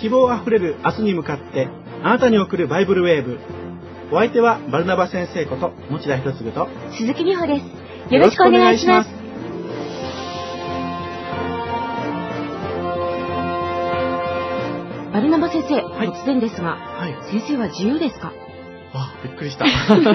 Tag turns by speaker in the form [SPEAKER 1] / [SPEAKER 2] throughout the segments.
[SPEAKER 1] 希望あふれる明日に向かってあなたに送るバイブルウェーブ。お相手はバルナバ先生こと持田博嗣と
[SPEAKER 2] 鈴木美穂です。よろしくお願いします。バルナバ先生、突然ですが、先生は自由ですか？
[SPEAKER 1] びっくりした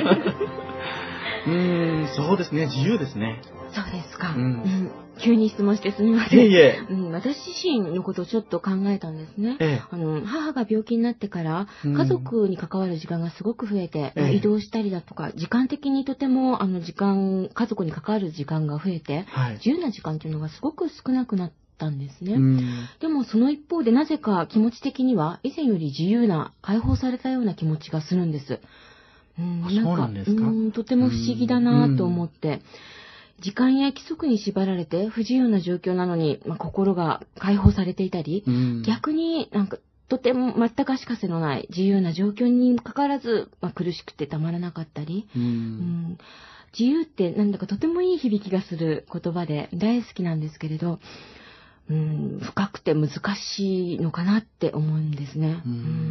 [SPEAKER 1] そうですね、自由ですね。
[SPEAKER 2] そうですか、急に質問してすみません。私自身のことをちょっと考えたんですね。母が病気になってから家族に関わる時間がすごく増えて、移動したりだとか時間的にとても家族に関わる時間が増えて、自由な時間というのがすごく少なくなったんですね。でもその一方でなぜか気持ち的には以前より自由な解放されたような気持ちがするんです。
[SPEAKER 1] そうなんですか？
[SPEAKER 2] とても不思議だなと思って、時間や規則に縛られて不自由な状況なのに、心が解放されていたり、逆にとても全く足かせのない自由な状況にかかわらず、苦しくてたまらなかったり、自由ってなんだかとてもいい響きがする言葉で大好きなんですけれど、深くて難しいのかなって思うんですね。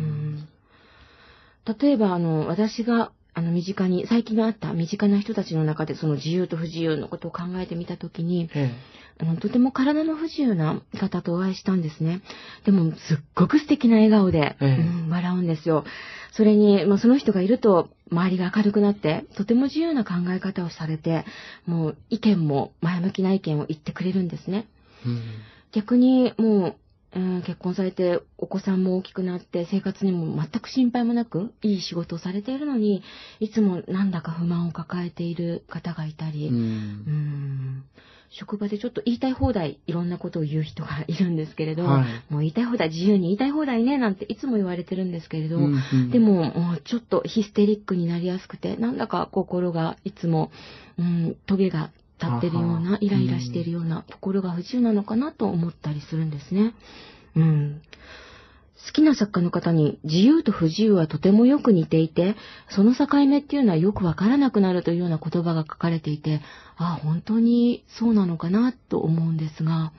[SPEAKER 2] 例えば私が最近あった身近な人たちの中でその自由と不自由のことを考えてみたときに、とても体の不自由な方とお会いしたんですね。でもすっごく素敵な笑顔で、笑うんですよ。それに、その人がいると周りが明るくなってとても自由な考え方をされて、もう意見も前向きな意見を言ってくれるんですね。逆にもう結婚されてお子さんも大きくなって生活にも全く心配もなくいい仕事をされているのに、いつもなんだか不満を抱えている方がいたり、職場でちょっと言いたい放題いろんなことを言う人がいるんですけれど、もう言いたい放題自由に言いたい放題ねなんていつも言われてるんですけれど、でももうちょっとヒステリックになりやすくて、なんだか心がいつもトゲが立ってるような、イライラしているような、心が不自由なのかなと思ったりするんですね。好きな作家の方に自由と不自由はとてもよく似ていて、その境目っていうのはよくわからなくなるというような言葉が書かれていて、本当にそうなのかなと思うんですが。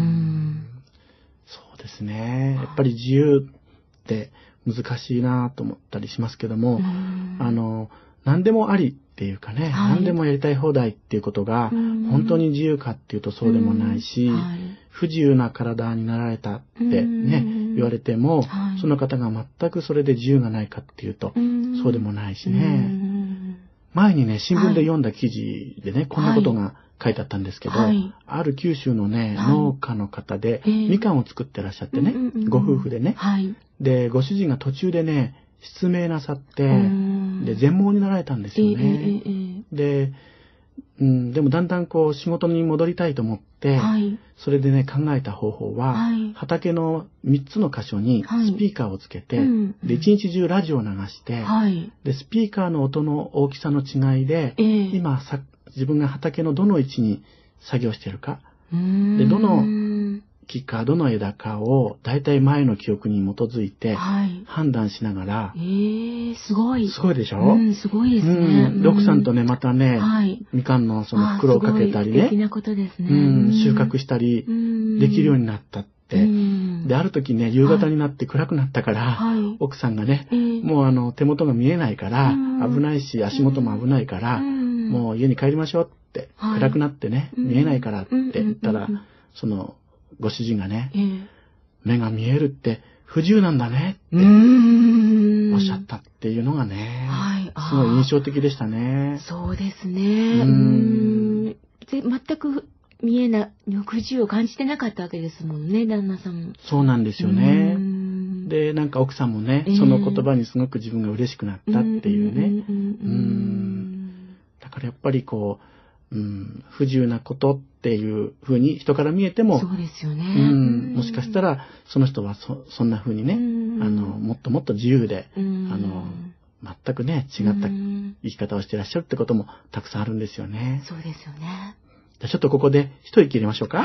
[SPEAKER 1] そうですね。やっぱり自由って難しいなと思ったりしますけども、何でもありっていうかね、何でもやりたい放題っていうことが本当に自由かっていうとそうでもないし、不自由な体になられたってね、言われても、その方が全くそれで自由がないかっていうとそうでもないしね。前にね、新聞で読んだ記事でね、こんなことが書いてあったんですけど、ある九州のね、農家の方でみかんを作ってらっしゃってね、ご夫婦でね、でご主人が途中でね失明なさって、で全盲になられたんですよね。でもだんだん仕事に戻りたいと思って、それでね考えた方法は、畑の3つの箇所にスピーカーをつけて、で一日中ラジオを流して、でスピーカーの音の大きさの違いで、今自分が畑のどの位置に作業しているか、でどの木かどの枝かをだいたい前の記憶に基づいて判断しながら、
[SPEAKER 2] すごい。
[SPEAKER 1] すごいでしょ？
[SPEAKER 2] すごいですね。
[SPEAKER 1] 奥さんとね、またね、みかんのその袋をかけたりね、
[SPEAKER 2] 素敵なことですね。
[SPEAKER 1] 収穫したりできるようになったって。で、ある時ね、夕方になって暗くなったから、奥さんがね、もう手元が見えないから、危ないし足元も危ないから、もう家に帰りましょうって、暗くなってね、見えないからって言ったら、そのご主人がね、目が見えるって不自由なんだねっておっしゃったっていうのがね、すごい印象的でしたね。
[SPEAKER 2] そうですね。全く見えない不自由を感じてなかったわけですもんね、旦那さんも。
[SPEAKER 1] そうなんですよね。で、なんか奥さんもね、その言葉にすごく自分が嬉しくなったっていうね。だからやっぱり不自由なことっていう風に人から見えても、
[SPEAKER 2] そうですよね。
[SPEAKER 1] もしかしたらその人はそんな風にね、もっともっと自由で、全くね違った生き方をしていらっしゃるってこともたくさんあるんですよね。
[SPEAKER 2] そうですよね。
[SPEAKER 1] じゃあちょっとここで一息入れましょうか。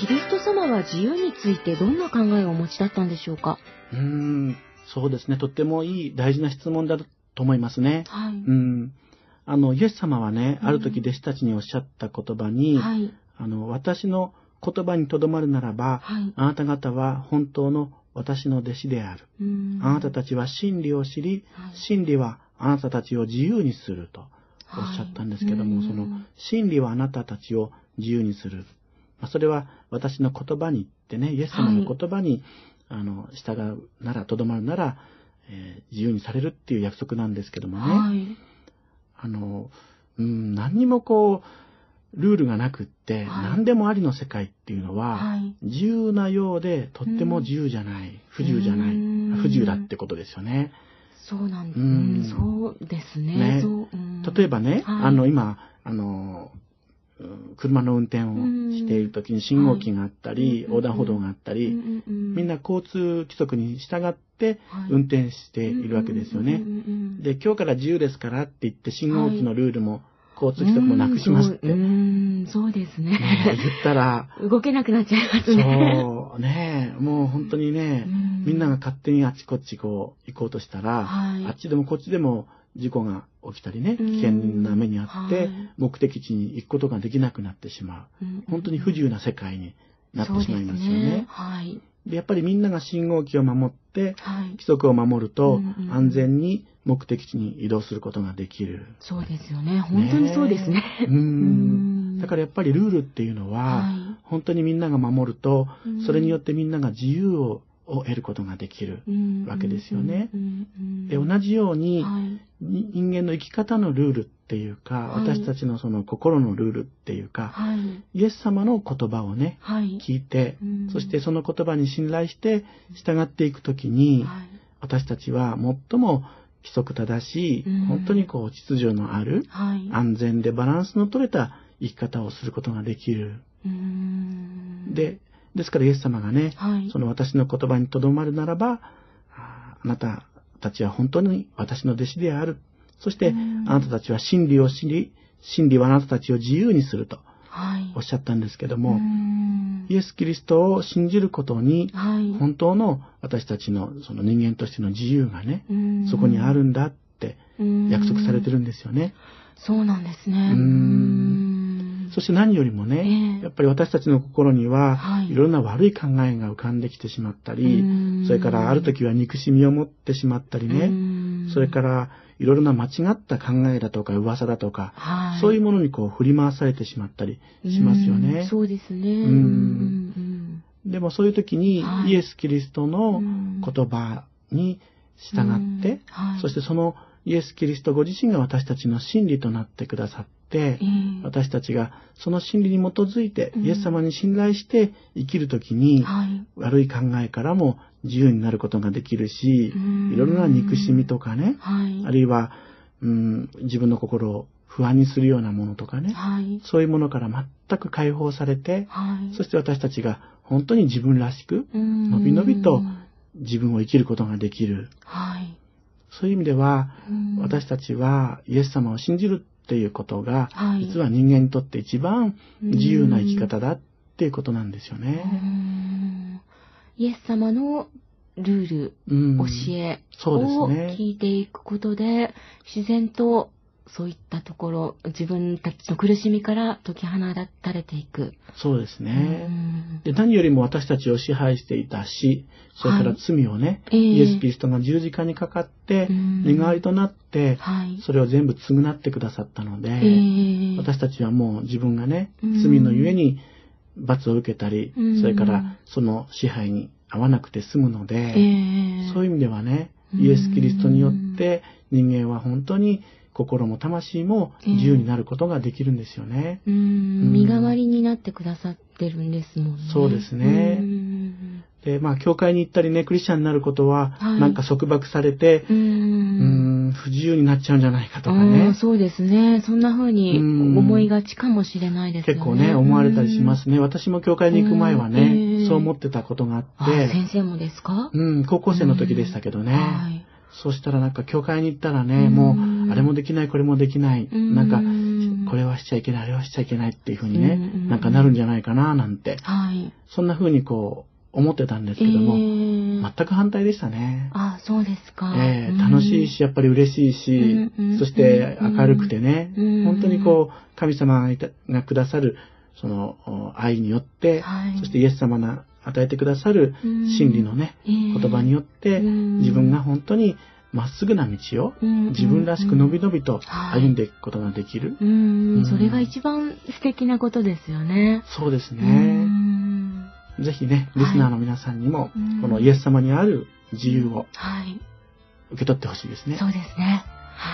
[SPEAKER 2] キリスト様は自由についてどんな考えをお持ちだったんでしょうか？
[SPEAKER 1] そうですね。とってもいい大事な質問だと思いますね。
[SPEAKER 2] はい。
[SPEAKER 1] イエス様はね、ある時弟子たちにおっしゃった言葉に、
[SPEAKER 2] はい、
[SPEAKER 1] 私の言葉にとどまるならば、
[SPEAKER 2] はい、
[SPEAKER 1] あなた方は本当の私の弟子である。あなたたちは真理を知り、真理はあなたたちを自由にするとおっしゃったんですけども、その真理はあなたたちを自由にする。それは私の言葉にってね、イエス様の言葉に、従うなら、とどまるなら、自由にされるっていう約束なんですけどもね。
[SPEAKER 2] はい、
[SPEAKER 1] 何にもルールがなくって、何でもありの世界っていうのは、自由なようでとっても自由じゃない、不自由じゃない、不自由だってことですよね。
[SPEAKER 2] そうなんです。そうですね。
[SPEAKER 1] 例えばね、今、車の運転をしているときに信号機があったり、横断歩道があったり、みんな交通規則に従って運転しているわけですよね。で、今日から自由ですからって言って信号機のルールも交通規則もなくしますって。
[SPEAKER 2] そうですね。
[SPEAKER 1] 言ったら
[SPEAKER 2] 動けなくなっちゃいますね。
[SPEAKER 1] そうね、もう本当にね、みんなが勝手にあっちこっち行こうとしたら、あっちでもこっちでも事故が起きたりね、危険な目にあって、目的地に行くことができなくなってしまう。本当に不自由な世界になってしまいますよね。で、やっぱりみんなが信号機を守って、規則を守ると、安全に目的地に移動することができる。
[SPEAKER 2] そうですよね。本当にそうですね。
[SPEAKER 1] だからやっぱりルールっていうのは、本当にみんなが守ると、それによってみんなが自由を得ることができるわけですよね。で、同じように、人間の生き方のルールっていうか、私たちのその心のルールっていうか、イエス様の言葉をね、聞いて、そしてその言葉に信頼して従っていくときに、私たちは最も規則正しい、本当に秩序のある、安全でバランスの取れた生き方をすることができる。ですからイエス様がね、その私の言葉にとどまるならば、あなたたちは本当に私の弟子である。そしてあなたたちは真理を知り、真理はあなたたちを自由にするとおっしゃったんですけども、イエス・キリストを信じることに、本当の私たちのその人間としての自由がね、そこにあるんだって約束されてるんですよね。
[SPEAKER 2] そうなんですね。
[SPEAKER 1] そして何よりもね、やっぱり私たちの心には、いろんな悪い考えが浮かんできてしまったり、それからある時は憎しみを持ってしまったりね、それからいろいろな間違った考えだとか噂だとか、そういうものに振り回されてしまったりしますよね。
[SPEAKER 2] そうですね。
[SPEAKER 1] でもそういう時に、イエス・キリストの言葉に従って、そしてそのイエス・キリストご自身が私たちの真理となってくださって、私たちがその真理に基づいて、イエス様に信頼して生きるときに、悪い考えからも自由になることができるし、いろいろな憎しみとかね、あるいは、自分の心を不安にするようなものとかね、そういうものから全く解放されて、そして私たちが本当に自分らしく、のびのびと自分を生きることができる。そういう意味では、私たちはイエス様を信じるっていうことが、実は人間にとって一番自由な生き方だっていうことなんですよね。
[SPEAKER 2] イエス様のルール、教えを聞いていくことで、自然とそういったところ、自分たちの苦しみから解き放たれていく。
[SPEAKER 1] そうですね。で、何よりも私たちを支配していた死、それから罪をね、イエス・キリストが十字架にかかって、身代わりとなって、それを全部償ってくださったので、私たちはもう自分がね、罪のゆえに罰を受けたり、それからその支配に合わなくて済むので、そういう意味ではね、イエス・キリストによって人間は本当に心も魂も自由になることができるんですよね。
[SPEAKER 2] 身代わりになってくださってるんですもんね。
[SPEAKER 1] そうですね。で、教会に行ったりね、クリスチャンになることは、なんか束縛されて、不自由になっちゃうんじゃないかとかね。
[SPEAKER 2] そうですね。そんな風に思いがちかもしれないですよね。
[SPEAKER 1] 結構ね、思われたりしますね。私も教会に行く前はね、そう思ってたことがあって。
[SPEAKER 2] 先生もですか？
[SPEAKER 1] 高校生の時でしたけどね。そうしたらなんか教会に行ったらね、もうあれもできないこれもできない、なんかこれはしちゃいけない、あれはしちゃいけないっていう風にね、なんかなるんじゃないかななんて、そんな風にこう思ってたんですけども、全く反対でしたね。
[SPEAKER 2] あ、そうですか。
[SPEAKER 1] 楽しいし、やっぱり嬉しいし、そして明るくてね、本当にこう、神様がくださる、その愛によって、そしてイエス様が与えてくださる真理のね、言葉によって、自分が本当にまっすぐな道を自分らしくのびのびと歩んでいくことができる。
[SPEAKER 2] それが一番素敵なことですよね。
[SPEAKER 1] そうですね。ぜひね、リスナーの皆さんにも、このイエス様にある自由を受け取ってほしいですね。
[SPEAKER 2] そうですね。はい。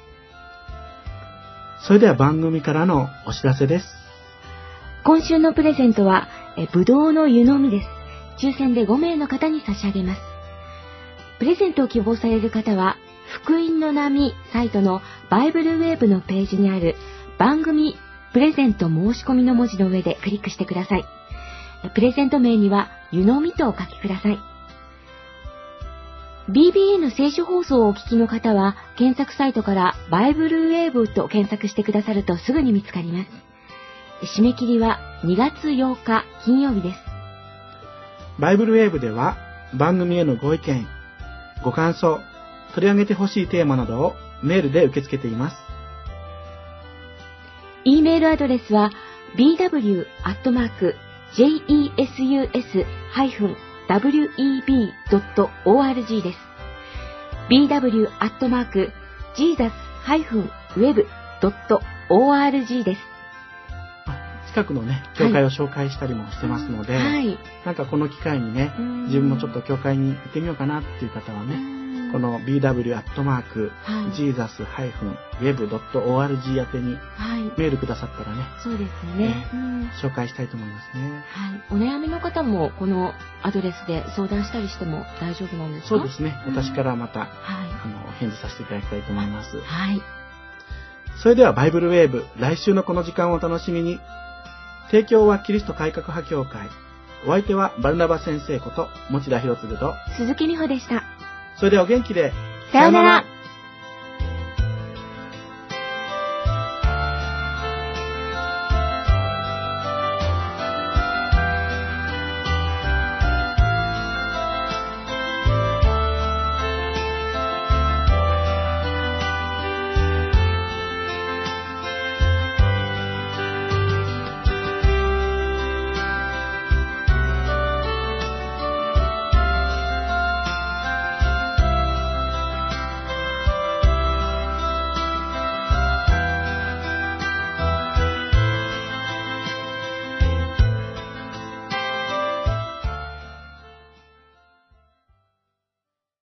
[SPEAKER 1] それでは番組からのお知らせです。
[SPEAKER 2] 今週のプレゼントは、ぶどうの湯飲みです。抽選で5名の方に差し上げます。プレゼントを希望される方は、福音の波サイトのバイブルウェーブのページにある番組プレゼント申し込みの文字の上でクリックしてください。プレゼント名には湯飲みとお書きください。BBN 聖書放送をお聞きの方は、検索サイトからバイブルウェーブと検索してくださるとすぐに見つかります。締め切りは2月8日金曜日です。
[SPEAKER 1] バイブルウェーブでは番組へのご意見、ご感想、取り上げてほしいテーマなどをメールで受け付けています。
[SPEAKER 2] E メールアドレスは bw@jesus-web.org です。bw@jesus-web.org です。
[SPEAKER 1] 近くのね、教会を紹介したりもしてますので、なんかこの機会にね、自分もちょっと教会に行ってみようかなっていう方はね、この bw@jesus-web.org 宛てにメールくださったらね、
[SPEAKER 2] そうですね、
[SPEAKER 1] 紹介したいと思いますね。
[SPEAKER 2] お悩みの方もこのアドレスで相談したりしても大丈夫なんですか？
[SPEAKER 1] そうですね。私からまた、返事させていただきたいと思います。それではバイブルウェーブ、来週のこの時間をお楽しみに。提供はキリスト改革派教会。お相手はバルナバ先生こと持田博次と
[SPEAKER 2] 鈴木美穂でした。
[SPEAKER 1] それではお元気で。
[SPEAKER 2] さようなら。